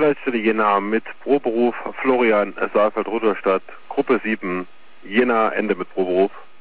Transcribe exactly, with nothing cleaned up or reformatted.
Arbeitsstelle Jena mit Proberuf Florian Saalfeld-Rudolstadt, Gruppe sieben, Jena, Ende mit Proberuf.